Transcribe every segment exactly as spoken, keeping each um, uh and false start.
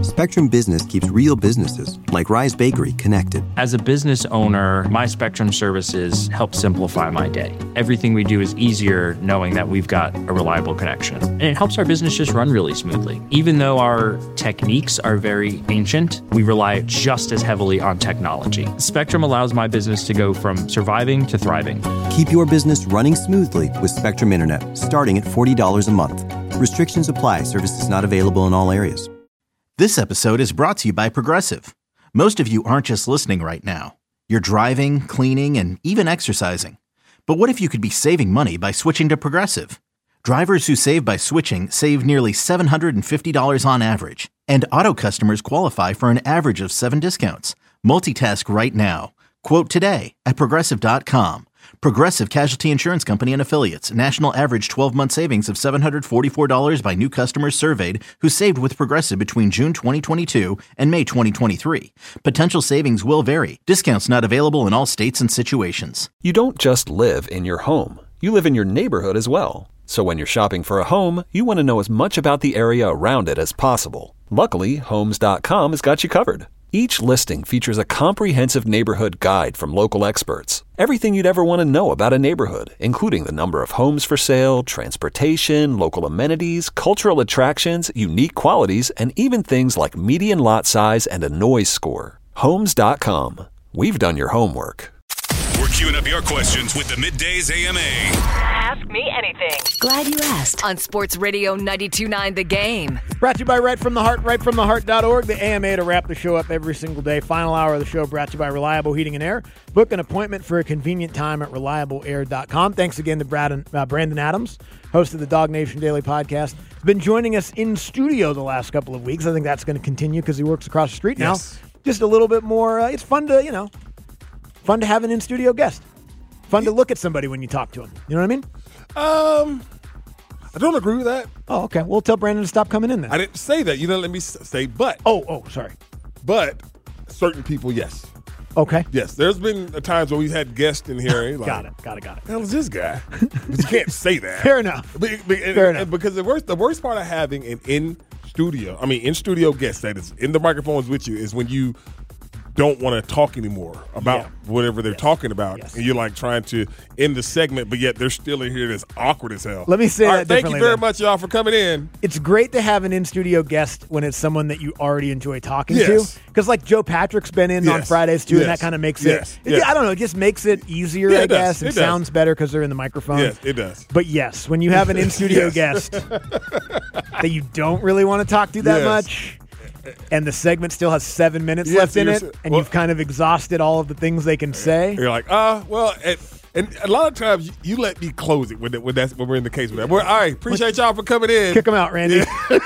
Spectrum Business keeps real businesses, like Rise Bakery, connected. As a business owner, my Spectrum services help simplify my day. Everything we do is easier knowing that we've got a reliable connection. And it helps our business just run really smoothly. Even though our techniques are very ancient, we rely just as heavily on technology. Spectrum allows my business to go from surviving to thriving. Keep your business running smoothly with Spectrum Internet, starting at forty dollars a month. Restrictions apply. Services not available in all areas. This episode is brought to you by Progressive. Most of you aren't just listening right now. You're driving, cleaning, and even exercising. But what if you could be saving money by switching to Progressive? Drivers who save by switching save nearly seven hundred fifty dollars on average. And auto customers qualify for an average of seven discounts. Multitask right now. Quote today at Progressive dot com. Progressive Casualty Insurance Company and Affiliates. National average twelve-month savings of seven hundred forty-four dollars by new customers surveyed who saved with Progressive between June twenty twenty-two and May twenty twenty-three. Potential savings will vary. Discounts not available in all states and situations. You don't just live in your home. You live in your neighborhood as well. So when you're shopping for a home, you want to know as much about the area around it as possible. Luckily, Homes dot com has got you covered. Each listing features a comprehensive neighborhood guide from local experts. Everything you'd ever want to know about a neighborhood, including the number of homes for sale, transportation, local amenities, cultural attractions, unique qualities, and even things like median lot size and a noise score. Homes dot com. We've done your homework. We're queuing up your questions with the Middays A M A. Ask me anything. Glad you asked. On Sports Radio ninety-two point nine The Game. Brought to you by Right From The Heart, right from the heart dot org, the A M A to wrap the show up every single day. Final hour of the show brought to you by Reliable Heating and Air. Book an appointment for a convenient time at reliable air dot com. Thanks again to Brad and, uh, Brandon Adams, host of the Dog Nation Daily Podcast. He's been joining us in studio the last couple of weeks. I think that's going to continue because he works across the street now. Yes. Just a little bit more, uh, it's fun to, you know, fun to have an in-studio guest. Fun to look at somebody when you talk to him. You know what I mean? Um, I don't agree with that. Oh, okay. We'll tell Brandon to stop coming in then. I didn't say that. You didn't let me say but. Oh, oh, sorry. But certain people, yes. Okay. Yes. There's been times where we've had guests in here. Like, got it. Got it. Got it. Hell is this guy? But you can't say that. Fair enough. But, but, and, Fair enough. and because the worst, the worst part of having an in studio, I mean, in studio guest that is in the microphones with you is when you don't want to talk anymore about Yeah. whatever they're Yes. talking about. Yes. And you're like trying to end the segment, but yet they're still in here that's awkward as hell. Let me say All that right, thank you differently very then. much, y'all, for coming in. It's great to have an in-studio guest when it's someone that you already enjoy talking Yes. to. Because like Joe Patrick's been in on Yes. Fridays too, and Yes. that kind of makes Yes. it, Yes. I don't know, it just makes it easier, Yeah, I it does. guess. It, It does. sounds better because they're in the microphone. Yes, it does. But yes, when you have an in-studio Yes. guest that you don't really want to talk to that Yes. much, and the segment still has seven minutes Yes, left in you're it, s- and well- you've kind of exhausted all of the things they can say. You're like, ah, uh, well, and, and a lot of times you, you let me close it when, that, when, that's, when we're in the case with that. Well, all right, appreciate y'all for coming in. Kick them out, Randy.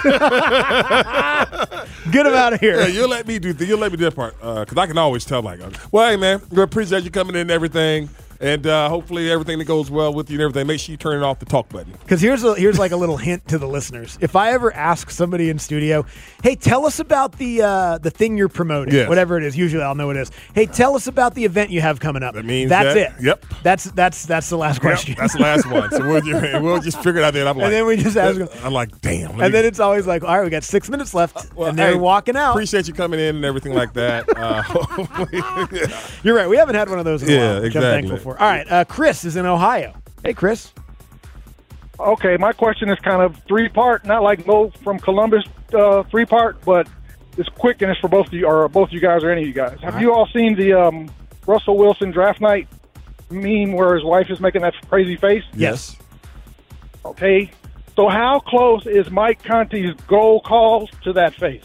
Get them out of here. Yeah, you'll let me do. You'll let me do that part because uh, I can always tell. Like, uh, well, hey man, we appreciate you coming in and everything, and uh, hopefully everything that goes well with you and everything. Make sure you turn off the talk button. Because here's a, here's like a little hint to the listeners. If I ever ask somebody in studio, hey, tell us about the uh, the thing you're promoting, Yes. whatever it is. Usually I'll know what it is. Hey, tell us about the event you have coming up. That means that's that- it. yep. That's that's that's the last question. Yep, that's the last one. So we'll just, we'll just figure it out there. I'm like, And then we just ask them- I'm like, damn. let and me- then it's always like, all right, we got six minutes left, well, and they're hey, walking out. Appreciate you coming in and everything like that. Uh, hopefully, yeah. You're right. We haven't had one of those in a Yeah, while, which exactly. I'm thankful for. All right, uh, Chris is in Ohio. Hey, Chris. Okay, my question is kind of three-part, not like Mo from Columbus uh, three-part, but it's quick and it's for both of you, or both of you guys or any of you guys. Have All you all seen the um, Russell Wilson draft night meme where his wife is making that crazy face? Yes. Okay, so how close is Mike Conti's goal calls to that face?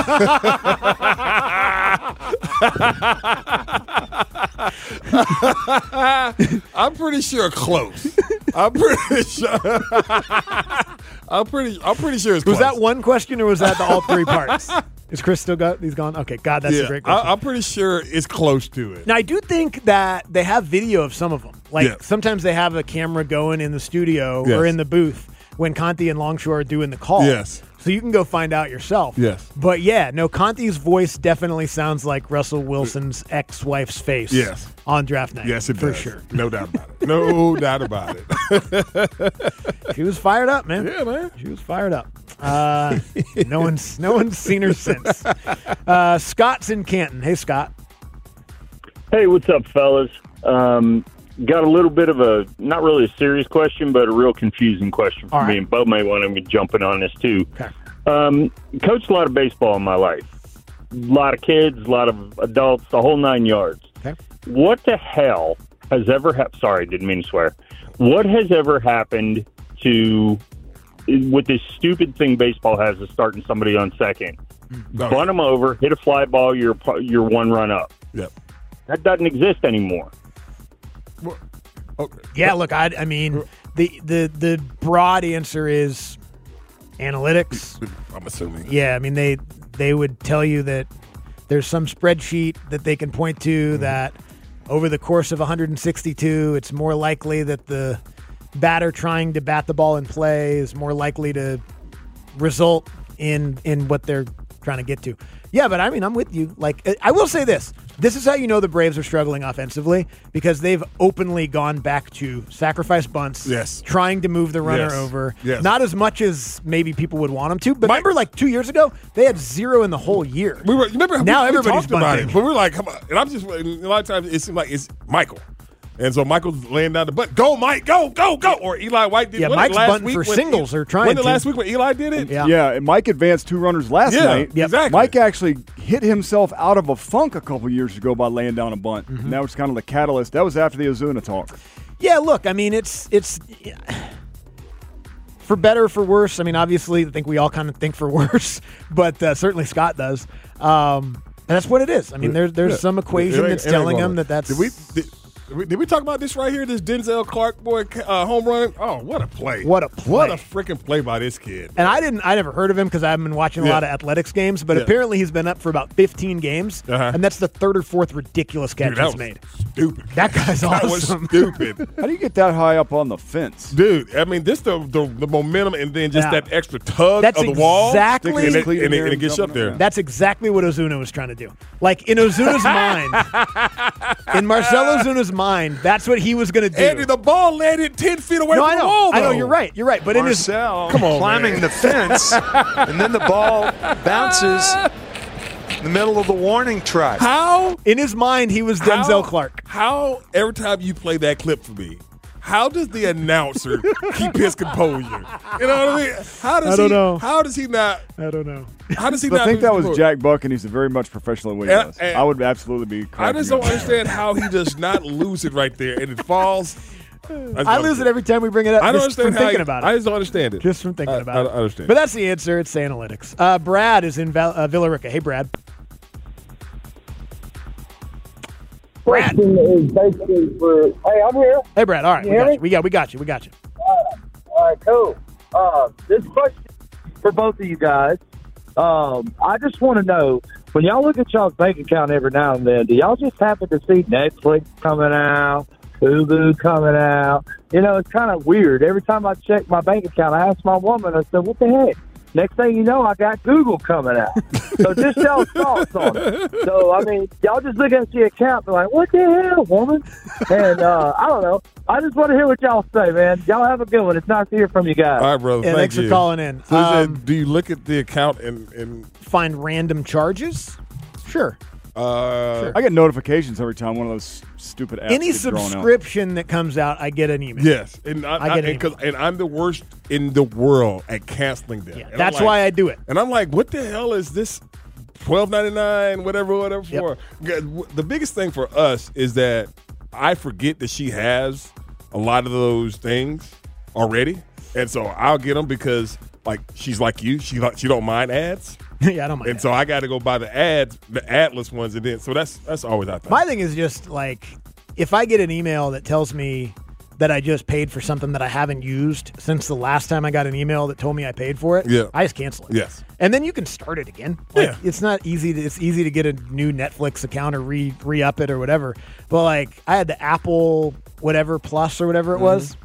I'm pretty sure close. I'm pretty sure. I'm pretty. I'm pretty sure it's Was close. that one question or was that the all three parts? Is Chris still got? He's gone. Okay, God, that's yeah, a great question. I, I'm pretty sure it's close to it. Now, I do think that they have video of some of them. Like, Yes. sometimes they have a camera going in the studio Yes. or in the booth when Conti and Longshore are doing the call. Yes. So So you can go find out yourself. Yes. But yeah, no, Conti's voice definitely sounds like Russell Wilson's ex-wife's face. Yes. On draft night. Yes, it for does. sure. No doubt about it. No doubt about it. She was fired up, man. Yeah, man. She was fired up. Uh, no one's no one's seen her since. Uh, Scott's in Canton. Hey, Scott. Hey, what's up, fellas? Um, got a little bit of a, not really a serious question, but a real confusing question for All me, right. and Bo may want to be jumping on this too. Okay. Um, coached a lot of baseball in my life. A lot of kids, a lot of adults, the whole nine yards. Okay. What the hell has ever happened? Sorry, didn't mean to swear. What has ever happened to, with this stupid thing baseball has of starting somebody on second? No. Bunt them over, hit a fly ball, you're, you're one run up. Yep. That doesn't exist anymore. Okay. Yeah, look, I, I mean, the, the the broad answer is analytics. I'm assuming. Yeah, I mean, they they would tell you that there's some spreadsheet that they can point to Mm-hmm. that over the course of one hundred sixty-two, it's more likely that the batter trying to bat the ball in play is more likely to result in in what they're trying to get to. Yeah, but I mean, I'm with you. Like, I will say this. This is how you know the Braves are struggling offensively, because they've openly gone back to sacrifice bunts, Yes. trying to move the runner Yes. over. Yes. Not as much as maybe people would want them to. But Mike- remember, like two years ago, they had zero in the whole year. We were remember Now we, we everybody's talked about bunting. it, but we were like, come on. And I'm just a lot of times it seemed like it's Michael, and so Michael's laying down the butt. Go, Mike, go, go, go. Or Eli White did. Yeah, wasn't it Mike's last bunting week for when singles E- or trying Wasn't it to. last week when Eli did it? Yeah. Yeah, and Mike advanced two runners last Yeah, night. Yep. exactly. Mike actually hit himself out of a funk a couple years ago by laying down a bunt. Mm-hmm. And that was kind of the catalyst. That was after the Ozuna talk. Yeah, look, I mean, it's it's for better or for worse. I mean, obviously, I think we all kind of think for worse, but uh, certainly Scott does. Um, and that's what it is. I mean, there's there's Yeah. some equation It ain't- that's it ain't telling wrong. him that that's. Did we, did, did we did we talk about this right here? This Denzel Clark boy uh, home run. Oh, what a play! What a play. What a freaking play by this kid. And I didn't. I never heard of him because I've been watching a Yeah. lot of athletics games. But Yeah. apparently, he's been up for about fifteen games, Uh-huh. and that's the third or fourth ridiculous catch Dude, that he's was made. stupid. That guy's That awesome. was stupid. How do you get that high up on the fence? Dude, I mean, this the the, the momentum, and then just Yeah. that extra tug That's of the wall, exactly- and it, Cleat in and it, there and it and gets you up jumping there. up. That's exactly what Ozuna was trying to do. Like in Ozuna's mind, in Marcelo Ozuna's mind, that's what he was going to do. Andy, the ball landed ten feet away no, from I know. the wall. I know. though. You're right. You're right. But in his Marcel Come on, climbing man. the fence, and then the ball bounces in the middle of the warning track. How in his mind, he was Denzel how, Clark. How every time you play that clip for me, how does the announcer keep his composure? You know what I mean? How does I don't he? know. How does he not? I don't know. How does he I not? think lose that his was composure? Jack Buck, and he's a very much professional in what he And- does. and- I would absolutely be I correcting just don't him. understand how he does not lose it right there, and it falls. I lose it every time we bring it up. I don't just from understand how thinking he- about it. I just don't understand it. Just from thinking I- about I it. don't understand. But that's the answer. It's analytics. Uh, Brad is in Val- uh, Villa Rica. Hey, Brad. Brad. Question is basically for, hey, I'm here. Hey, Brad. All right, You we hear got me? you. We got, we got you. We got you. All right, cool. Uh, this question for both of you guys. Um, I just want to know, when y'all look at y'all's bank account every now and then, do y'all just happen to see Netflix coming out, Hulu coming out? You know, it's kind of weird. Every time I check my bank account, I ask my woman, I said, what the heck? Next thing you know, I got Google coming out. So just y'all's thoughts on it. So, I mean, y'all just look at your account and be like, what the hell, woman? And uh, I don't know. I just want to hear what y'all say, man. Y'all have a good one. It's nice to hear from you guys. All right, brother. Yeah, thank thanks for you. calling in. So he said, Um, do you look at the account and and Find random charges? Sure. uh, I get notifications every time one of those stupid apps Any gets drawn out. subscription that comes out, I get an email. yes, and I, I I, get an and, 'cause- and I'm the worst in the world at canceling them. Yeah, And I'm that's like- why I do it. And I'm like, what the hell is this? twelve ninety-nine, whatever, whatever Yep. for. The biggest thing for us is that I forget that she has a lot of those things already, and so I'll get them because like she's like you, she like she don't mind ads, yeah, I don't mind. and so I got to go buy the ads, the adless ones, and then so that's that's always I think. My thing is just like if I get an email that tells me that I just paid for something that I haven't used since the last time I got an email that told me I paid for it, Yeah. I just cancel it. Yes. And then you can start it again. Like Yeah. it's not easy to, it's easy to get a new Netflix account or re re up it or whatever. But like I had the Apple whatever Plus or whatever it was.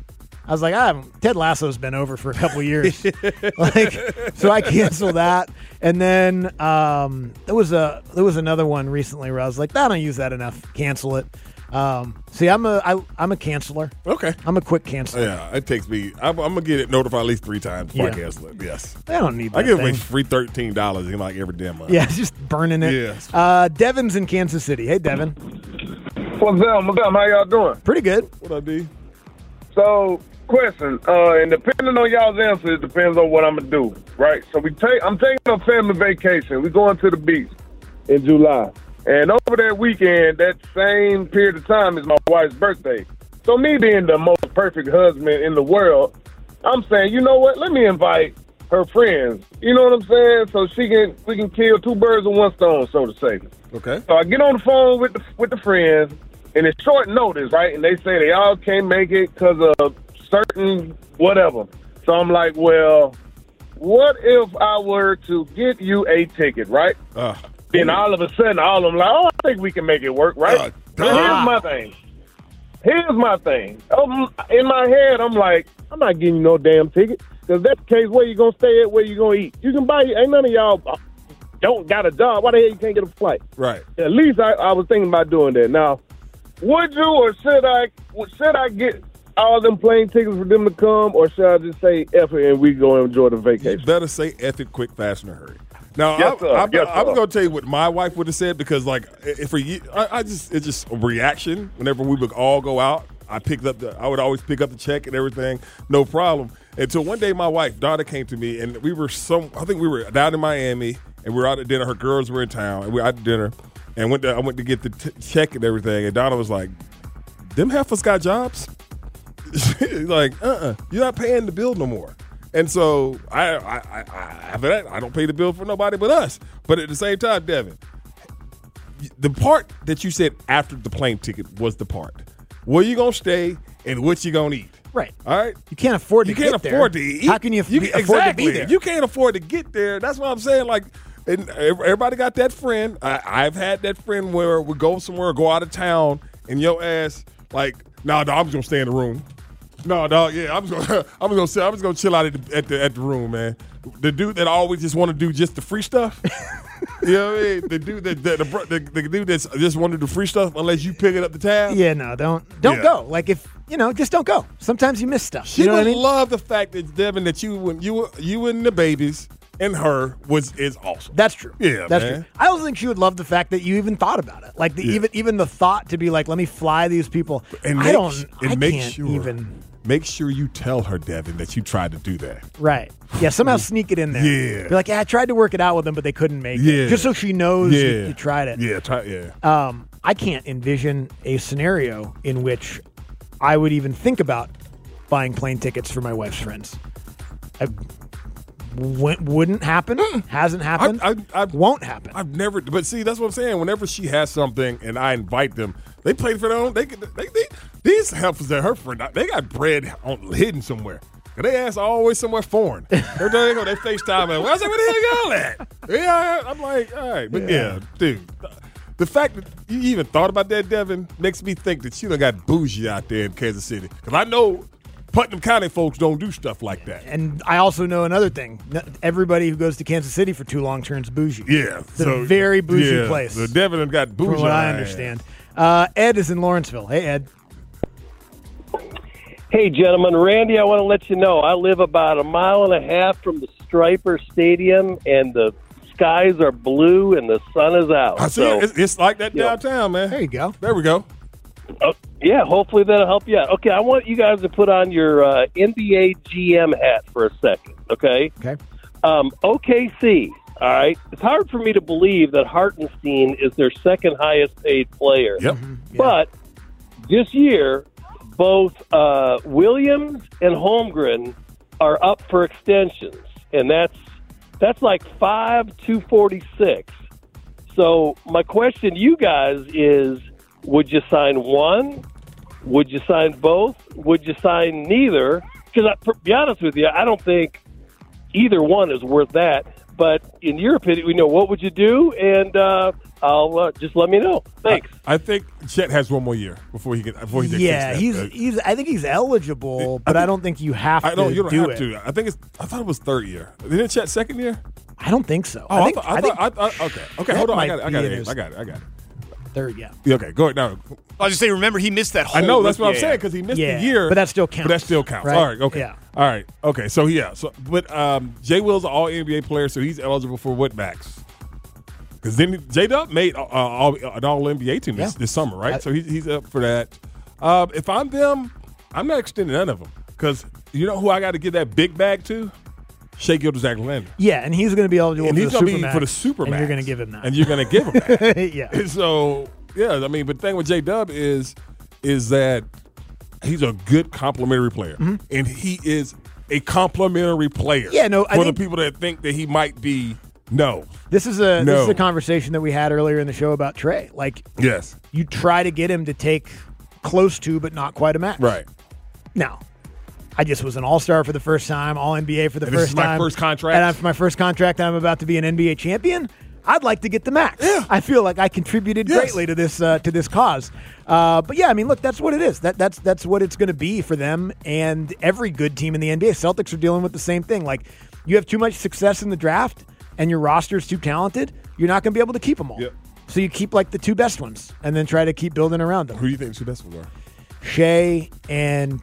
I was like, ah, Ted Lasso's been over for a couple years. like, so I canceled that. And then um, there was a there was another one recently where I was like, I don't use that enough. Cancel it. Um, see, I'm a I, I'm a canceler. Okay, I'm a quick canceler. Yeah, it takes me. I'm, I'm gonna get it notified at least three times before Yeah. I cancel it. Yes, I don't need that I give thing. away free thirteen dollars in like every damn month. Yeah, just burning it. Yes. Uh, Devin's in Kansas City. Hey, Devin. What's up, what's up? How y'all doing? Pretty good. What I be? So, question, uh, and depending on y'all's answer, it depends on what I'm gonna do, right? So we take, I'm taking a family vacation. We're going to the beach in July, and over that weekend, that same period of time is my wife's birthday. So me being the most perfect husband in the world, I'm saying, you know what? Let me invite her friends. You know what I'm saying? So she can, we can kill two birds with one stone, so to say. Okay. So I get on the phone with the with the friends, and it's short notice, right? And they say they all can't make it because of certain whatever. So I'm like, well, what if I were to get you a ticket, right? Uh, then all of a sudden, all of them like, oh, I think we can make it work, right? Uh, But here's my thing. Here's my thing. Um, in my head, I'm like, I'm not getting you no damn ticket. Because that's the case, where you going to stay at, where you going to eat. You can buy, ain't none of y'all don't got a job. Why the hell you can't get a flight? Right. At least I, I was thinking about doing that. Now, would you or should I, should I get all them plane tickets for them to come, or should I just say F it and we go and enjoy the vacation? You better say F it quick, fast, in a hurry. Now, Yes, I'm, sir. I'm, Yes, I'm sir. going to tell you what my wife would have said, because, like, if for you, I, I just it's just a reaction. Whenever we would all go out, I picked up the, I would always pick up the check and everything, no problem. Until one day, my wife, daughter, came to me, and we were some. I think we were down in Miami, and we were out at dinner. Her girls were in town, and we were out at dinner, and went to, I went to get the t- check and everything, and Donna was like, "Them heifers got jobs." Like, uh, uh-uh, you're not paying the bill no more. And so I, I, I, I, after that, I don't pay the bill for nobody but us. But at the same time, Devin, the part that you said after the plane ticket was the part. Where you gonna stay and what you gonna eat? Right. All right. You can't afford to You can't get there. afford to eat. How can you, you be- afford exactly. to be there? You can't afford to get there. That's what I'm saying. Like, and everybody got that friend. I, I've had that friend where we go somewhere, go out of town, and your ass like, nah, dog, I'm just gonna stay in the room. No, dog, yeah, I'm just gonna, I'm just gonna, sit, I'm just gonna chill out at the, at the at the room, man. The dude that always just want to do just the free stuff. You know what I mean? The dude that the, the, the, the dude that's just want to do free stuff unless you pick it up the tab. Yeah, no, don't don't Yeah. go. Like, if you know, just don't go. Sometimes you miss stuff. She you know would what I mean? love the fact that Devin, that you and you you and the babies and her was is awesome. That's true. Yeah, that's man. true. I also think she would love the fact that you even thought about it. Like the Yeah. even even the thought to be like, let me fly these people. And I make, don't. and I make can't sure even. make sure you tell her, Devin, that you tried to do that. Right. Yeah. Somehow sneak it in there. Yeah. Be like, yeah, I tried to work it out with them, but they couldn't make Yeah. it. Just so she knows Yeah. you, you tried it. Yeah, try, yeah. Um, I can't envision a scenario in which I would even think about buying plane tickets for my wife's friends. I w- wouldn't happen. Hasn't happened. I, I, I, won't happen. I've never, but see, that's what I'm saying. Whenever she has something and I invite them, they play for their own. They, they, they these helpers that her friend, they got bread on, hidden somewhere. And they ass always somewhere foreign. Every time they go, they FaceTime and I was like, where the hell y'all at? Yeah, I'm like, all right, but yeah, Yeah. dude. The fact that you even thought about that, Devin, makes me think that you done got bougie out there in Kansas City. Because I know Putnam County folks don't do stuff like that. And I also know another thing. N- Everybody who goes to Kansas City for too long turns bougie. Yeah. It's a very bougie yeah, place. So Devin done got bougie. From what I ass. understand. Uh, Ed is in Lawrenceville. Hey, Ed. Hey, gentlemen. Randy, I want to let you know I live about a mile and a half from the Striper Stadium, and the skies are blue and the sun is out. I see so, it. It's, it's like that you know, downtown, man. There you go. There we go. uh, yeah, hopefully that'll help you out. Okay, I want you guys to put on your uh, N B A G M hat for a second, okay? Okay. Um, O K C, all right? It's hard for me to believe that Hartenstein is their second highest paid player. Yep. But this year, both uh, Williams and Holmgren are up for extensions, and that's that's like five two forty six. So my question to you guys is: would you sign one? Would you sign both? Would you sign neither? Because to be honest with you, I don't think either one is worth that. But in your opinion, we know what would you do? And uh, I'll uh, just let me know. Thanks. I, I think Chet has one more year before he can. Before he can Yeah, fix that. he's Uh, he's. I think he's eligible, but I, think, I don't think you have I to. don't. You don't do have it. to. I think it's. I thought it was third year. Didn't Chet second year? I don't think so. Oh, I I, think. thought. I, I, think thought I, I, okay. Okay. Chet Hold on. I might got it. I be got in it. his I got it. I got it. third. Yeah. Yeah, okay. Go ahead now. I was just saying. Remember, he missed that whole. I know that's what I'm yeah, saying yeah. because he missed Yeah, the year, but that still counts. But that still counts. Right? All right. Okay. Yeah. All right. Okay. So yeah. So but um, Jay Will's an All N B A player, so he's eligible for what max? Because then J Dub made uh, all, an All N B A team this, Yeah. this summer, right? I, so he's he's up for that. Uh, if I'm them, I'm not extending none of them because you know who I got to give that big bag to? Shai Gilgeous-Alexander. Yeah, and he's going to be eligible And for he's the going to super be max, for the super and max. you're going to give him that. And you're going to give him that. yeah. And so, yeah, I mean, but the thing with J Dub is, is that he's a good complimentary player. Mm-hmm. And he is a complimentary player. Yeah, no, I For think- the people that think that he might be, no. This is a No. this is a conversation that we had earlier in the show about Trey. Like, Yes. you try to get him to take close to, but not quite a max. Right. Now, I just was an All-Star for the first time, All N B A for the And this first is my time. first contract? And I'm, my first contract, and I'm about to be an N B A champion. I'd like to get the max. Yeah. I feel like I contributed Yes. greatly to this uh, to this cause. Uh, but yeah, I mean, look, that's what it is. That that's that's what it's going to be for them and every good team in the N B A. Celtics are dealing with the same thing. Like, you have too much success in the draft, and your roster is too talented. You're not going to be able to keep them all. Yep. So you keep like the two best ones, and then try to keep building around them. Who do you think the two best ones are? Shea and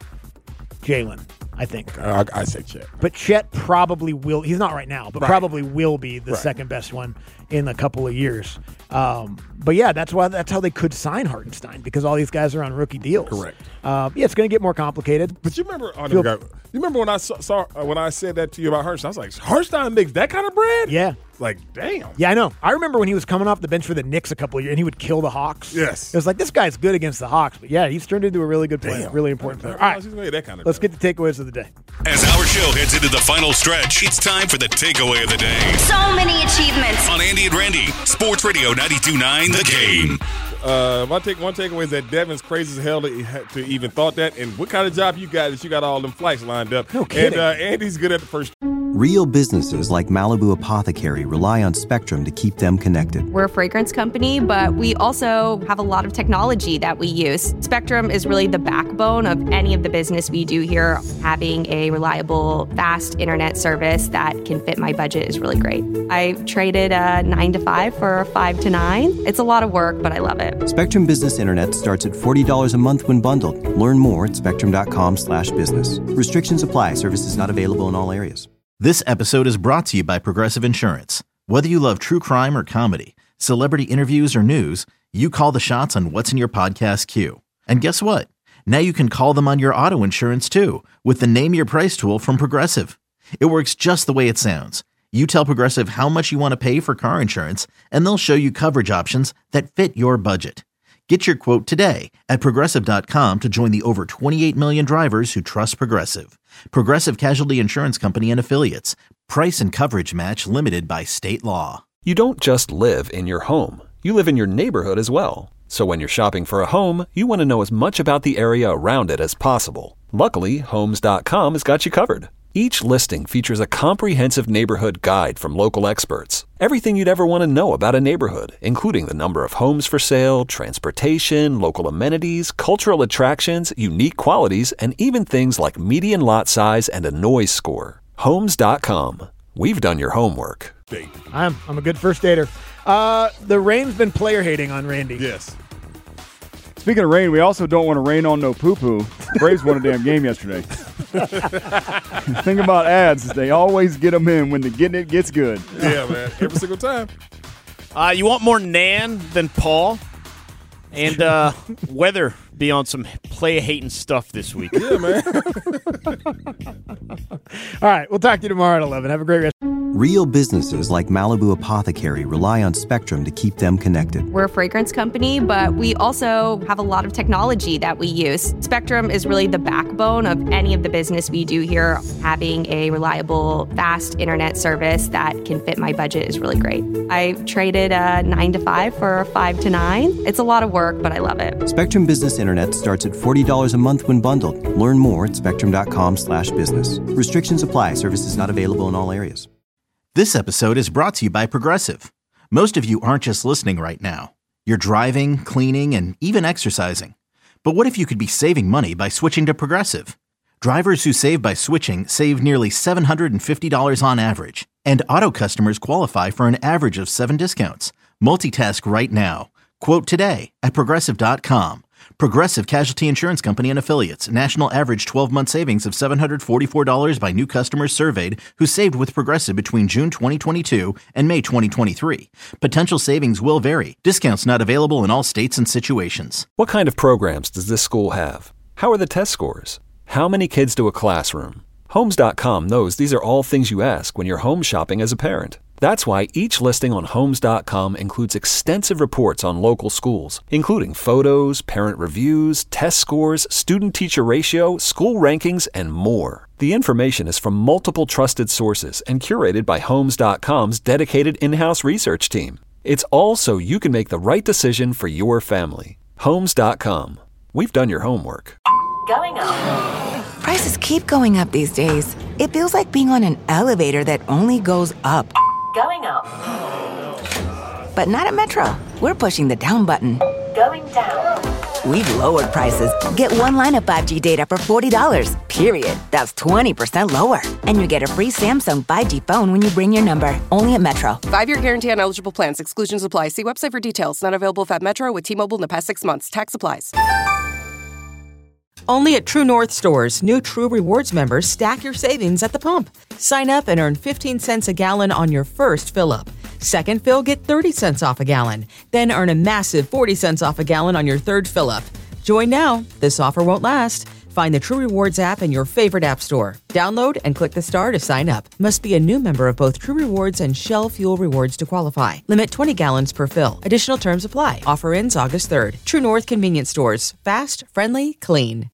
Jalen, I think. I, I say Chet. But Chet probably will. He's not right now, but Right. probably will be the Right. second best one in a couple of years. Um, but yeah, that's why that's how they could sign Hartenstein, because all these guys are on rookie deals. Correct. Uh, yeah, it's going to get more complicated. But you remember, oh, I Feel- never got, you remember when I saw, saw uh, when I said that to you about Hartenstein? I was like, Hartenstein makes that kind of bread? Yeah. Like, damn. Yeah, I know. I remember when he was coming off the bench for the Knicks a couple of years, and he would kill the Hawks. Yes. It was like, this guy's good against the Hawks. But yeah, he's turned into a really good player, Damn. really important player. I All right, didn't realize he's made that kind of let's bread. get the takeaways of the day. As our show heads into the final stretch, it's time for the takeaway of the day. So many achievements. On Andy and Randy, Sports Radio ninety-two point nine The Game. Uh, my take one takeaway is that Devin's crazy as hell to, to even thought that. And what kind of job you got that you got all them flights lined up? No kidding. And uh, Andy's good at the first. Real businesses like Malibu Apothecary rely on Spectrum to keep them connected. We're a fragrance company, but we also have a lot of technology that we use. Spectrum is really the backbone of any of the business we do here. Having a reliable, fast internet service that can fit my budget is really great. I traded a nine to five for a five to nine. It's a lot of work, but I love it. Spectrum Business Internet starts at forty dollars a month when bundled. Learn more at spectrum.com slash business. Restrictions apply. Services not available in all areas. This episode is brought to you by Progressive Insurance. Whether you love true crime or comedy, celebrity interviews or news, you call the shots on what's in your podcast queue. And guess what? Now you can call them on your auto insurance too with the Name Your Price tool from Progressive. It works just the way it sounds. You tell Progressive how much you want to pay for car insurance, and they'll show you coverage options that fit your budget. Get your quote today at Progressive dot com to join the over twenty-eight million drivers who trust Progressive. Progressive Casualty Insurance Company and Affiliates. Price and coverage match limited by state law. You don't just live in your home. You live in your neighborhood as well. So when you're shopping for a home, you want to know as much about the area around it as possible. Luckily, Homes dot com has got you covered. Each listing features a comprehensive neighborhood guide from local experts. Everything you'd ever want to know about a neighborhood, including the number of homes for sale, transportation, local amenities, cultural attractions, unique qualities, and even things like median lot size and a noise score. Homes dot com. We've done your homework. I'm I'm a good first dater. Uh, the rain's been player hating on Randy. Yes. Speaking of rain, we also don't want to rain on no poo-poo. Braves won a damn game yesterday. The thing about ads is they always get them in when the getting it gets good. Yeah, man. Every single time. Uh, you want more Nan than Paul? And uh, weather be on some play-hating stuff this week. Yeah, man. All right, we'll talk to you tomorrow at eleven. Have a great rest. Real businesses like Malibu Apothecary rely on Spectrum to keep them connected. We're a fragrance company, but we also have a lot of technology that we use. Spectrum is really the backbone of any of the business we do here. Having a reliable, fast internet service that can fit my budget is really great. I traded a nine to five for a five to nine. It's a lot of work, but I love it. Spectrum Business Internet starts at forty dollars a month when bundled. Learn more at spectrum.com slash business. Restrictions apply. Services not available in all areas. This episode is brought to you by Progressive. Most of you aren't just listening right now. You're driving, cleaning, and even exercising. But what if you could be saving money by switching to Progressive? Drivers who save by switching save nearly seven hundred fifty dollars on average. And auto customers qualify for an average of seven discounts. Multitask right now. Quote today at Progressive dot com. Progressive Casualty Insurance Company and Affiliates. National average twelve-month savings of seven hundred forty-four dollars by new customers surveyed who saved with Progressive between June twenty twenty-two and May twenty twenty-three. Potential savings will vary. Discounts not available in all states and situations. What kind of programs does this school have? How are the test scores? How many kids do a classroom? Homes dot com knows these are all things you ask when you're home shopping as a parent. That's why each listing on Homes dot com includes extensive reports on local schools, including photos, parent reviews, test scores, student-teacher ratio, school rankings, and more. The information is from multiple trusted sources and curated by Homes dot com's dedicated in-house research team. It's all so you can make the right decision for your family. Homes dot com. We've done your homework. Going up. Prices keep going up these days. It feels like being on an elevator that only goes up. Going up. But not at Metro. We're pushing the down button. Going down. We've lowered prices. Get one line of five G data for forty dollars, period. That's twenty percent lower. And you get a free Samsung five G phone when you bring your number. Only at Metro. Five-year guarantee on eligible plans. Exclusions apply. See website for details. Not available at Metro with T-Mobile in the past six months. Tax applies. Only at True North stores, new True Rewards members stack your savings at the pump. Sign up and earn fifteen cents a gallon on your first fill-up. Second fill, get thirty cents off a gallon. Then earn a massive forty cents off a gallon on your third fill-up. Join now. This offer won't last. Find the True Rewards app in your favorite app store. Download and click the star to sign up. Must be a new member of both True Rewards and Shell Fuel Rewards to qualify. Limit twenty gallons per fill. Additional terms apply. Offer ends August third. True North Convenience Stores. Fast, friendly, clean.